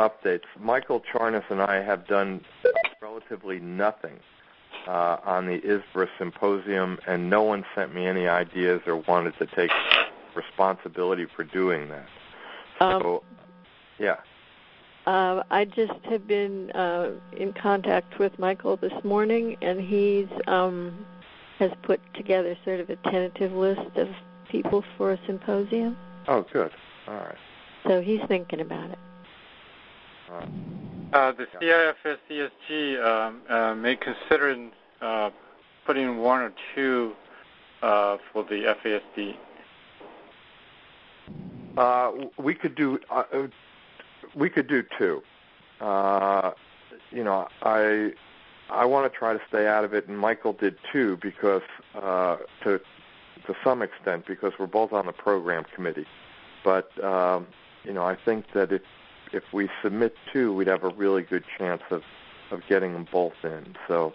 updates. Michael Charnas and I have done relatively nothing on the ISBRA symposium, and no one sent me any ideas or wanted to take responsibility for doing that. So, yeah. I just have been in contact with Michael this morning, and he's has put together sort of a tentative list of people for a symposium. Oh, good. All right. So he's thinking about it. The CIFS ESG may consider putting one or two for the FASD. We could do two. I want to try to stay out of it, and Michael did too, because to some extent, because we're both on the program committee. But I think that if we submit two, we'd have a really good chance of getting them both in. So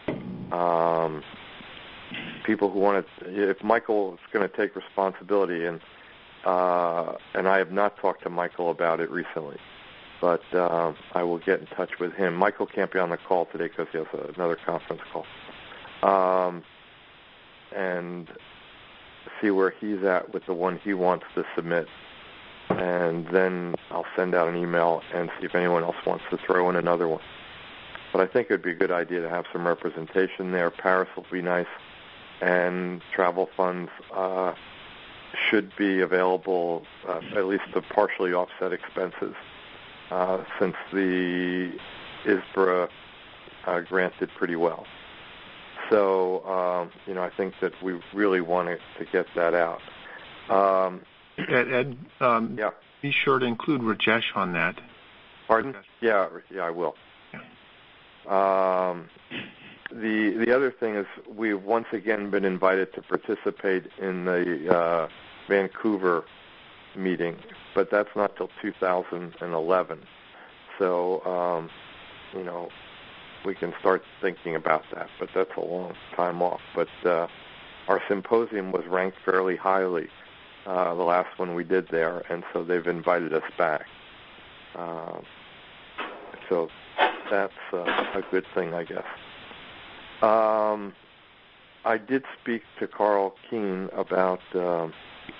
people who want to, if Michael is going to take responsibility, and I have not talked to Michael about it recently, but I will get in touch with him. Michael can't be on the call today because he has another conference call, and see where he's at with the one he wants to submit. And then I'll send out an email and see if anyone else wants to throw in another one. But I think it would be a good idea to have some representation there. Paris will be nice, and travel funds should be available, at least to partially offset expenses, since the ISBRA grant did pretty well. So, I think that we really wanted to get that out. Ed, yeah. Be sure to include Rajesh on that. Pardon? Yeah, I will. Yeah. The other thing is we've once again been invited to participate in the Vancouver meeting, but that's not till 2011. So, we can start thinking about that, but that's a long time off. But our symposium was ranked fairly highly, the last one we did there, and so they've invited us back. So that's a good thing, I guess. I did speak to Carl Keene about the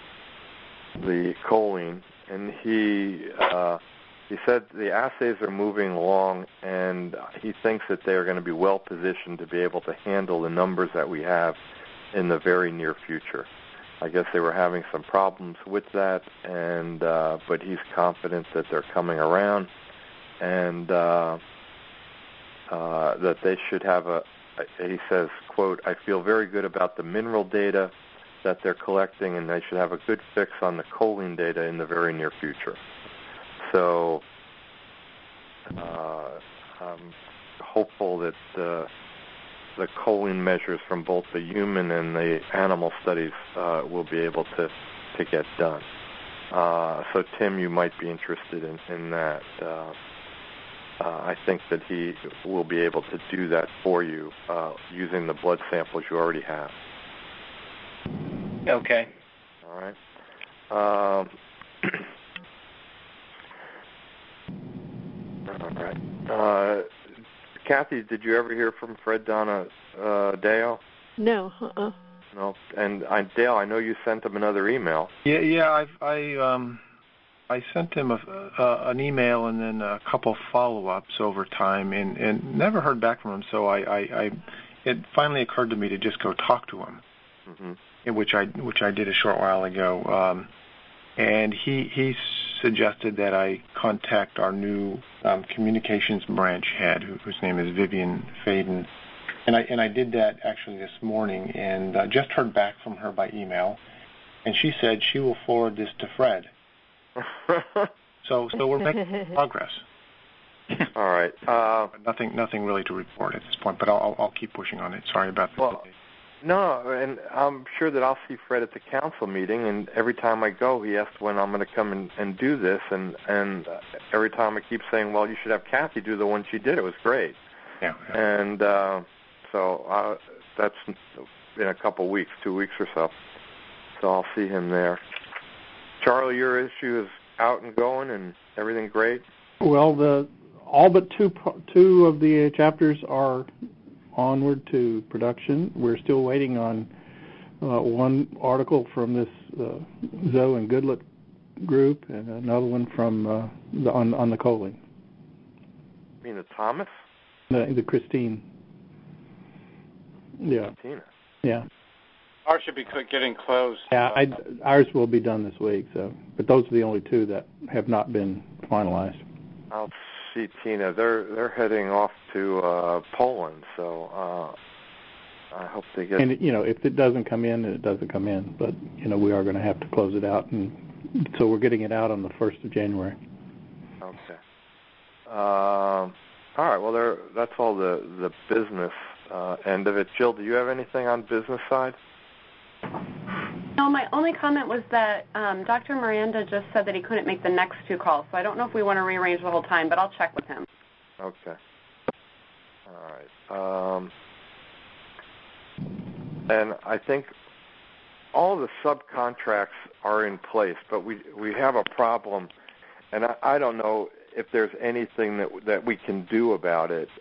choline, and he said the assays are moving along, and he thinks that they are going to be well positioned to be able to handle the numbers that we have in the very near future. I guess they were having some problems with that, and but he's confident that they're coming around, and that they should have he says, quote, I feel very good about the mineral data that they're collecting, and they should have a good fix on the choline data in the very near future. So I'm hopeful that the choline measures from both the human and the animal studies will be able to get done. So Tim, you might be interested in that. I think that he will be able to do that for you using the blood samples you already have. Okay. All right. All right. Kathy, did you ever hear from Fred Donadeo? No. No. And Dale, I know you sent him another email. Yeah. I sent him an email and then a couple follow-ups over time, and never heard back from him. So it finally occurred to me to just go talk to him, which I did a short while ago. And he suggested that I contact our new communications branch head, whose name is Vivian Faden, and I did that actually this morning, and just heard back from her by email, and she said she will forward this to Fred. So we're making progress. All right. Nothing really to report at this point, but I'll keep pushing on it. Sorry about that. Well, no, and I'm sure that I'll see Fred at the council meeting, and every time I go, he asks when I'm going to come and do this, and every time I keep saying, well, you should have Kathy do the one she did. It was great. Yeah. And so that's in a couple weeks, 2 weeks or so. So I'll see him there. Charlie, your issue is out and going and everything great? Well, all but two of the chapters are onward to production. We're still waiting on one article from this Zoe and Goodlett group and another one from on the choline. You mean the Thomas? The Christine. Yeah. Christina. Yeah. Ours should be getting close. Yeah, ours will be done this week. But those are the only two that have not been finalized. I'll see Tina. They're heading off to Poland, so I hope they get. And if it doesn't come in, it doesn't come in. But we are going to have to close it out, and so we're getting it out on the 1st of January. Okay. All right. Well, that's all the business end of it. Jill, do you have anything on business side? No, my only comment was that Dr. Miranda just said that he couldn't make the next two calls, so I don't know if we want to rearrange the whole time, but I'll check with him. Okay. All right. And I think all the subcontracts are in place, but we have a problem, and I don't know if there's anything that we can do about it.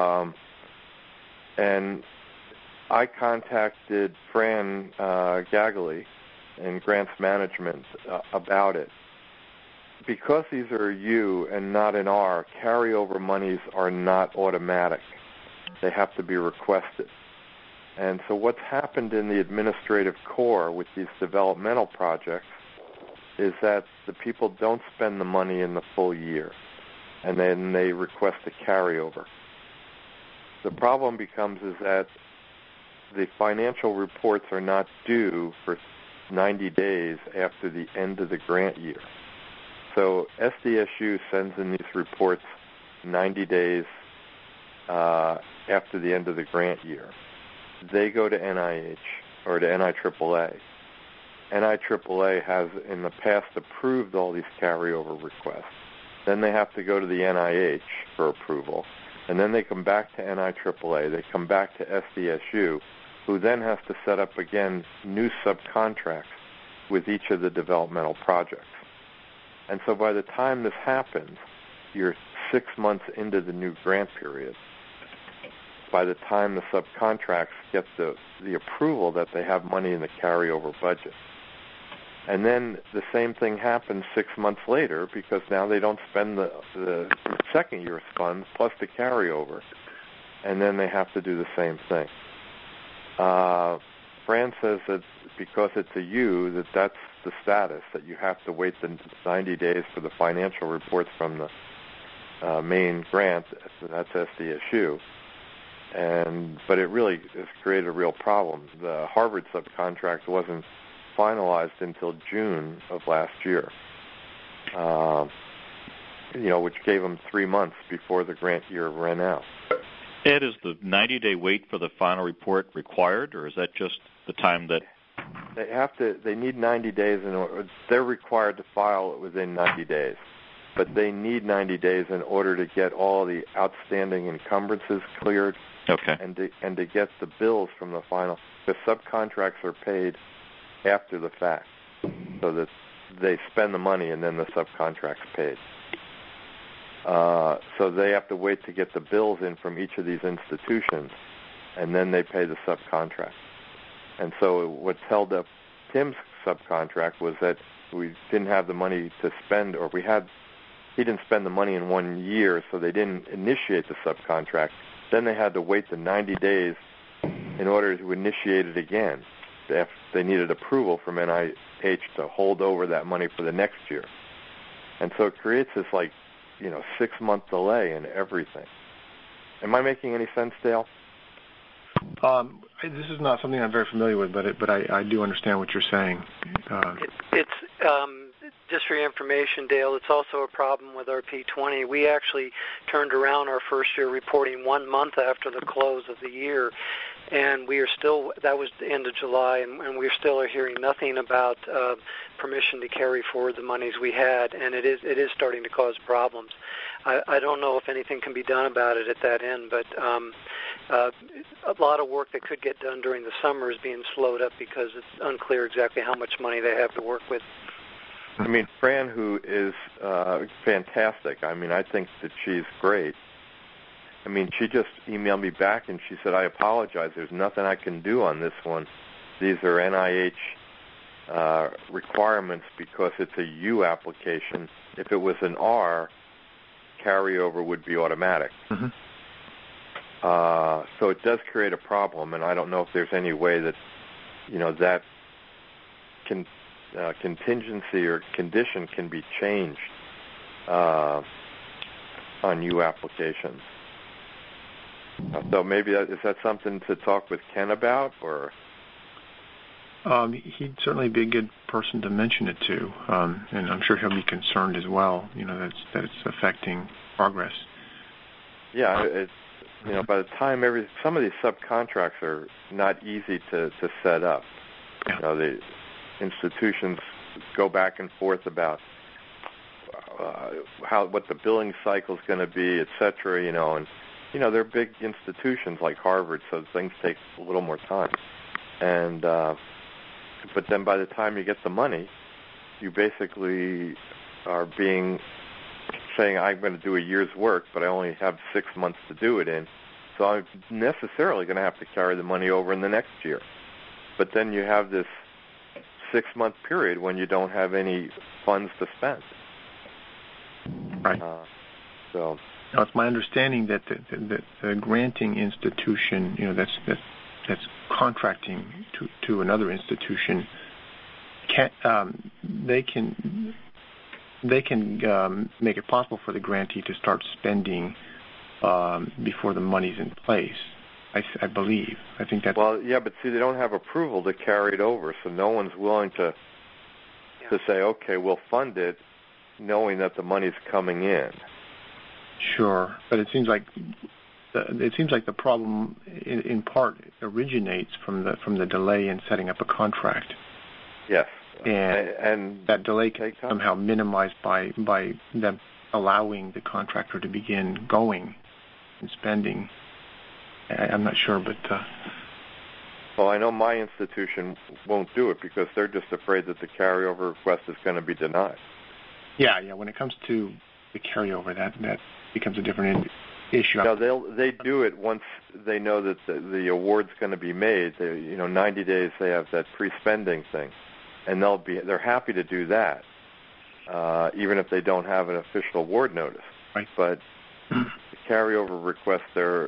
And I contacted Fran Gagley in Grants Management about it. Because these are U and not an R, carryover monies are not automatic. They have to be requested. And so what's happened in the administrative core with these developmental projects is that the people don't spend the money in the full year, and then they request a carryover. The problem becomes is that the financial reports are not due for 90 days after the end of the grant year. So SDSU sends in these reports 90 days after the end of the grant year. They go to NIH or to NIAAA. NIAAA has in the past approved all these carryover requests. Then they have to go to the NIH for approval. And then they come back to NIAAA. They come back to SDSU, who then has to set up again new subcontracts with each of the developmental projects. And so by the time this happens, you're 6 months into the new grant period. By the time the subcontracts get the approval that they have money in the carryover budget. And then the same thing happens 6 months later because now they don't spend the second year's funds plus the carryover. And then they have to do the same thing. Fran says that because it's a U, that's the status, that you have to wait the 90 days for the financial reports from the main grant, that's SDSU. But it really has created a real problem. The Harvard subcontract wasn't finalized until June of last year, which gave them 3 months before the grant year ran out. Ed, is the 90-day wait for the final report required, or is that just the time that they need 90 days in order? They're required to file it within 90 days, but they need 90 days in order to get all the outstanding encumbrances cleared. Okay. And to get the bills from the final, because subcontracts are paid after the fact, so that they spend the money and then the subcontract's paid. So they have to wait to get the bills in from each of these institutions, and then they pay the subcontract. And so what's held up Tim's subcontract was that we didn't have the money to spend, or he didn't spend the money in 1 year, so they didn't initiate the subcontract. Then they had to wait the 90 days in order to initiate it again. They needed approval from NIH to hold over that money for the next year. And so it creates this 6-month delay in everything. Am I making any sense, Dale? This is not something I'm very familiar with, but I do understand what you're saying. It's just for your information, Dale, it's also a problem with our P20. We actually turned around our first year reporting 1 month after the close of the year, and we are still, that was the end of July, and we still are hearing nothing about permission to carry forward the monies we had, and it is starting to cause problems. I don't know if anything can be done about it at that end, but a lot of work that could get done during the summer is being slowed up because it's unclear exactly how much money they have to work with. I mean, Fran, who is fantastic. I mean, I think that she's great. I mean, she just emailed me back and she said, I apologize. There's nothing I can do on this one. These are NIH requirements because it's a U application. If it was an R, carryover would be automatic. Mm-hmm. So it does create a problem, and I don't know if there's any way that, that contingency or condition can be changed on U applications. So maybe is that something to talk with Ken about, or? He'd certainly be a good person to mention it to, and I'm sure he'll be concerned as well. That it's affecting progress. Yeah, it's by the time some of these subcontracts are not easy to set up. Yeah. The institutions go back and forth about what the billing cycle is going to be, et cetera. And they're big institutions like Harvard, so things take a little more time. And but then by the time you get the money, you basically are saying I'm going to do a year's work, but I only have 6 months to do it in, so I'm necessarily going to have to carry the money over in the next year. But then you have this 6-month period when you don't have any funds to spend. Right. So. Now, it's my understanding that the granting institution, that's contracting to another institution, they can make it possible for the grantee to start spending before the money's in place. I believe. I think that's... Well, yeah, but see, they don't have approval to carry it over, so no one's willing to say, okay, we'll fund it, knowing that the money's coming in. Sure, but it seems like the problem in part originates from the delay in setting up a contract. Yes, and that delay can be somehow minimized by them allowing the contractor to begin going and spending. I'm not sure, but... Well, I know my institution won't do it because they're just afraid that the carryover request is going to be denied. Yeah. When it comes to the carryover, that becomes a different issue. No, they do it once they know that the award's going to be made. 90 days they have that pre-spending thing, and they're happy to do that, even if they don't have an official award notice. Right. But the carryover requests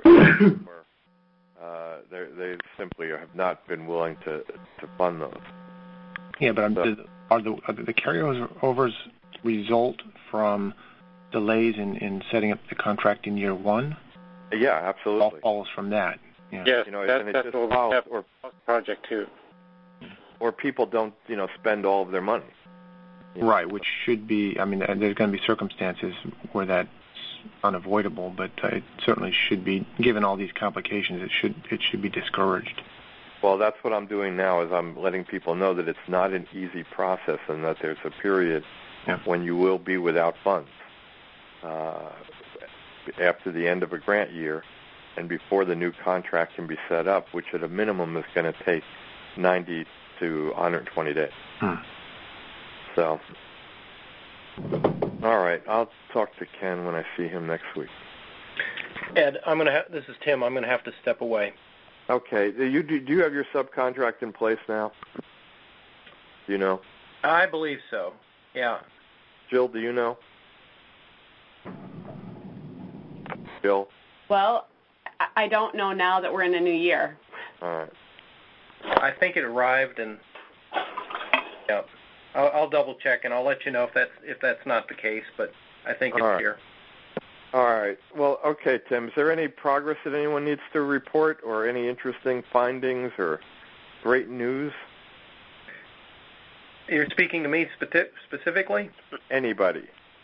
they simply have not been willing to fund those. Yeah, but are the carryovers result from delays in setting up the contract in year one? Yeah, absolutely. All follows from that. Yeah. Yes, that's what we have for project too. Or people don't, spend all of their money. Right, which should be. I mean, there's going to be circumstances where that's unavoidable, but it certainly should be. Given all these complications, it should be discouraged. Well, that's what I'm doing now. Is I'm letting people know that it's not an easy process, and that there's a period when you will be without funds after the end of a grant year, and before the new contract can be set up, which at a minimum is going to take 90 to 120 days. So, all right, I'll talk to Ken when I see him next week. Ed, this is Tim. I'm going to have to step away. Okay. Do you have your subcontract in place now? Do you know? I believe so. Yeah. Jill, do you know? Jill? Well, I don't know now that we're in a new year. All right. I think it arrived, and I'll double check, and I'll let you know if that's not the case. But I think it's here. All right. Well, okay, Tim. Is there any progress that anyone needs to report, or any interesting findings, or great news? You're speaking to me specifically? Anybody.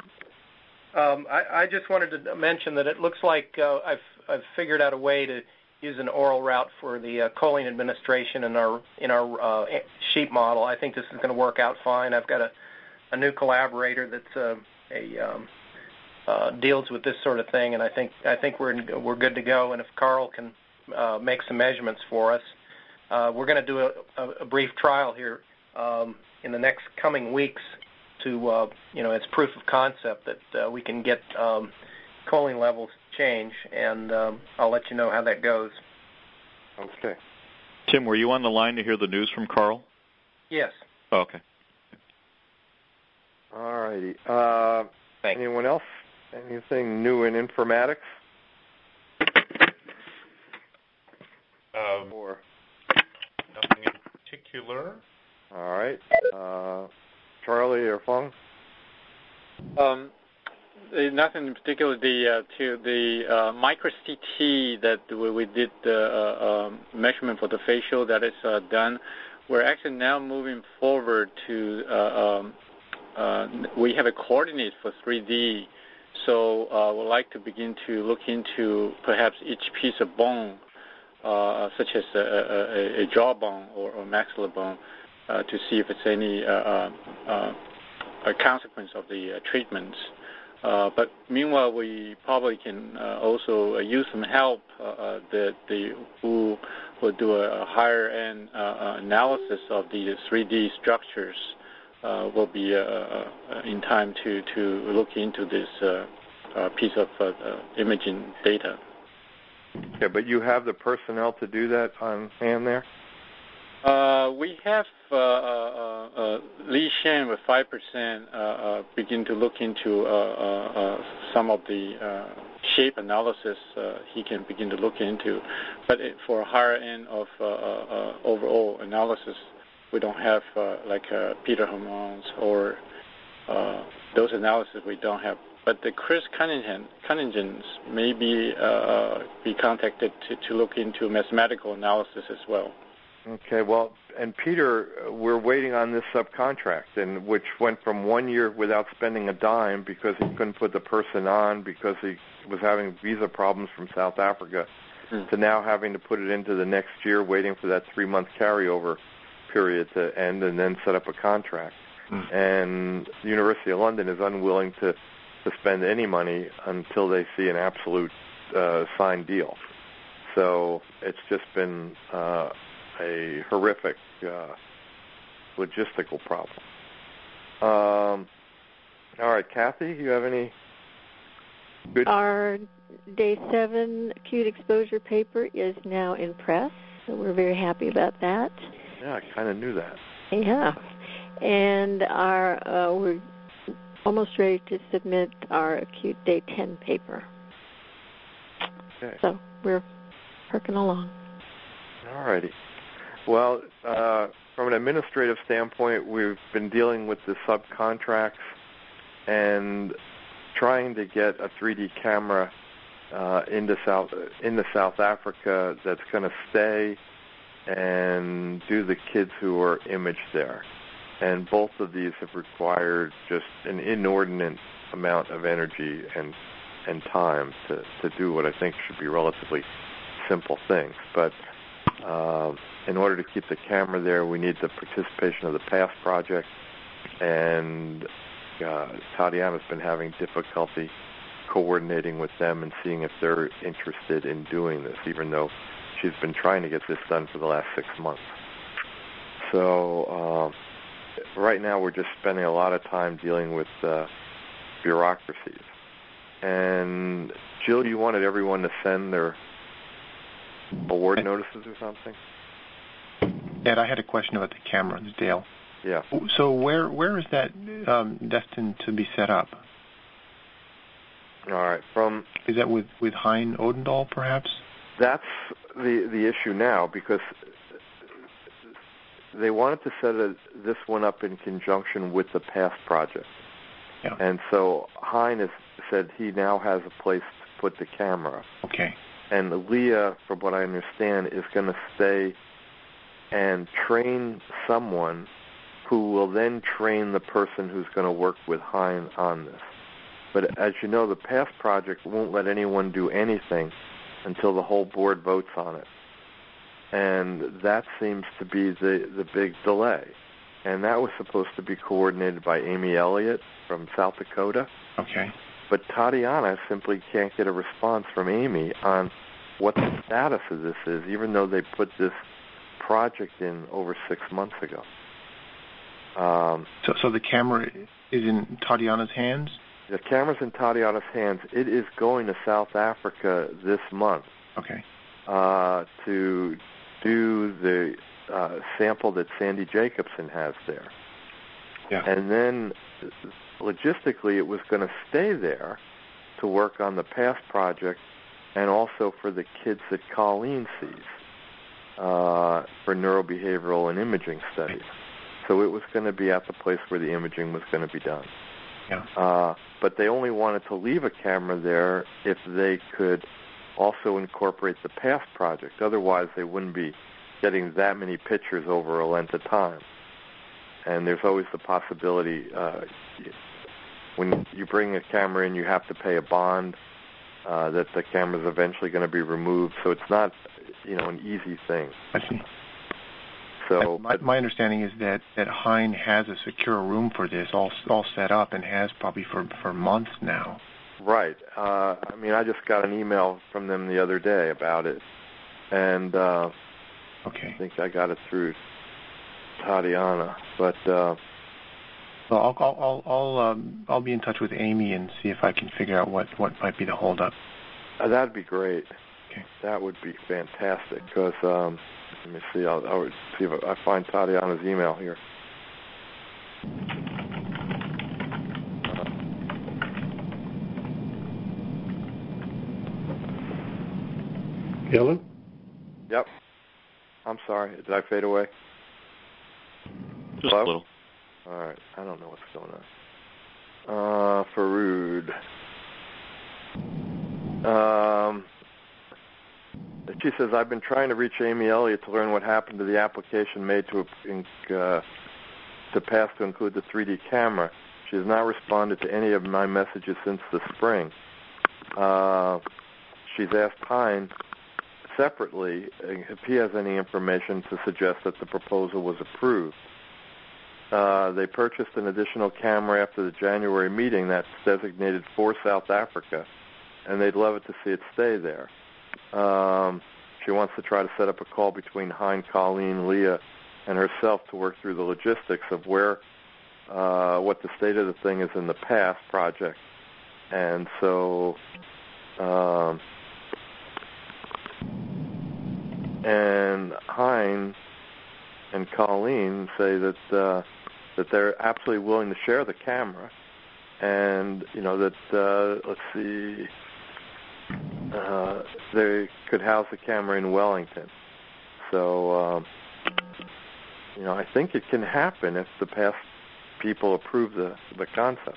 I just wanted to mention that it looks like I've figured out a way to use an oral route for the choline administration in our sheep model. I think this is going to work out fine. I've got a new collaborator that's deals with this sort of thing, and I think we're good to go. And if Carl can make some measurements for us, we're going to do a brief trial here in the next coming weeks to, it's proof of concept that we can get choline levels change, and I'll let you know how that goes. Okay. Tim, were you on the line to hear the news from Carl? Yes. Oh, okay. All righty. Thanks. Anyone else? Anything new in informatics? Or nothing in particular. All right. Charlie or Feng? Nothing in particular. The micro CT that we did the measurement for the facial that is done. We're actually now moving forward to. We have a coordinate for 3D, so we'd like to begin to look into perhaps each piece of bone, such as a jawbone or maxilla bone, to see if it's any a consequence of the treatments. But meanwhile, we probably can also use some help who will do a higher end analysis of the 3D structures. Will be in time to look into this piece of imaging data. Okay, but you have the personnel to do that on hand there? We have Li Shen with 5% begin to look into some of the shape analysis he can begin to look into. But for a higher end of overall analysis, we don't have like Peter hormones or those analysis we don't have. But the Chris Cunningham may be contacted to look into mathematical analysis as well. Okay, well, and Peter, we're waiting on this subcontract, and which went from 1 year without spending a dime because he couldn't put the person on because he was having visa problems from South Africa, to now having to put it into the next year, waiting for that 3-month carryover period to end and then set up a contract. And the University of London is unwilling to spend any money until they see an absolute signed deal. So it's just been a horrific logistical problem. All right, Kathy, you have any good... Our Day 7 acute exposure paper is now in press, so we're very happy about that. Yeah, I kind of knew that. Yeah. And we're almost ready to submit our acute Day 10 paper. Okay. So we're working along. All righty. Well, from an administrative standpoint, we've been dealing with the subcontracts and trying to get a 3D camera into South Africa that's going to stay and do the kids who are imaged there. And both of these have required just an inordinate amount of energy and time to do what I think should be relatively simple things. But in order to keep the camera there, we need the participation of the PASS project, and Tatiana's been having difficulty coordinating with them and seeing if they're interested in doing this, even though she's been trying to get this done for the last 6 months. So right now we're just spending a lot of time dealing with bureaucracies. And Jill, you wanted everyone to send their award notices or something? Ed, I had a question about the camera, Dale. Yeah. So where is that destined to be set up? All right. Is that with Hein Odendahl, perhaps? That's the issue now, because they wanted to set this one up in conjunction with the PASS project. Yeah. And so Hein has said he now has a place to put the camera. Okay. And Leah, from what I understand, is going to stay and train someone who will then train the person who's going to work with Hein on this. But as you know, the PASS project won't let anyone do anything until the whole board votes on it. And that seems to be the big delay. And that was supposed to be coordinated by Amy Elliott from South Dakota. Okay. But Tatiana simply can't get a response from Amy on what the status of this is, even though they put this project in over 6 months ago. So the camera is in Tatiana's hands? The camera's in Tatiana's hands. It is going to South Africa this month. Okay. To do the sample that Sandy Jacobson has there. Yeah. And then logistically it was going to stay there to work on the PASS project and also for the kids that Colleen sees for neurobehavioral and imaging studies. So it was going to be at the place where the imaging was going to be done. Yeah. But they only wanted to leave a camera there if they could also incorporate the PASS project. Otherwise, they wouldn't be getting that many pictures over a length of time. And there's always the possibility when you bring a camera in, you have to pay a bond that the camera's eventually going to be removed. So it's not, an easy thing. I see. So my understanding is that Hein has a secure room for this, all set up, and has probably for months now. Right. I just got an email from them the other day about it, and okay. I think I got it through Tatiana. But well, I'll be in touch with Amy and see if I can figure out what might be the holdup. That'd be great. Okay. That would be fantastic because. Let me see. I'll see if I find Tatiana's email here. Hello? Yep. I'm sorry. Did I fade away? Just Hello? a little. All right. I don't know what's going on. Farood. She says, I've been trying to reach Amy Elliott to learn what happened to the application made to PASS to include the 3D camera. She has not responded to any of my messages since the spring. She's asked Hein separately if he has any information to suggest that the proposal was approved. They purchased an additional camera after the January meeting that's designated for South Africa, and they'd love it to see it stay there. She wants to try to set up a call between Hein, Colleen, Leah, and herself to work through the logistics of what the state of the thing is in the PASS project. And so, and Hein and Colleen say that they're absolutely willing to share the camera, and let's see. They could house the camera in Wellington. So, I think it can happen if the PASS people approve the concept.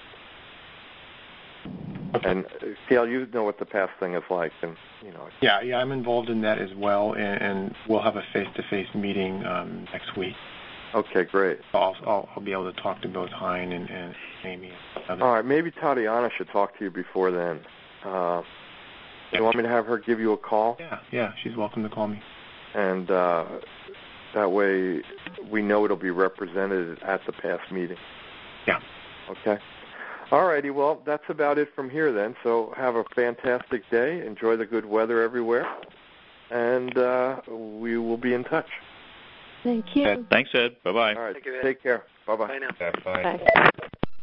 Okay. And, Gail, you know what the PASS thing is like. And Yeah, I'm involved in that as well, and we'll have a face-to-face meeting next week. Okay, great. I'll be able to talk to both Hein and Amy. And others. All right, maybe Tatiana should talk to you before then. You want me to have her give you a call? Yeah, she's welcome to call me. And that way we know it'll be represented at the PASS meeting. Yeah. Okay. All righty. Well, that's about it from here then. So have a fantastic day. Enjoy the good weather everywhere. And we will be in touch. Thank you. Thanks, Ed. Bye-bye. All right. Thank you, Ed. Take care. Bye-bye. Bye now. Bye. Bye.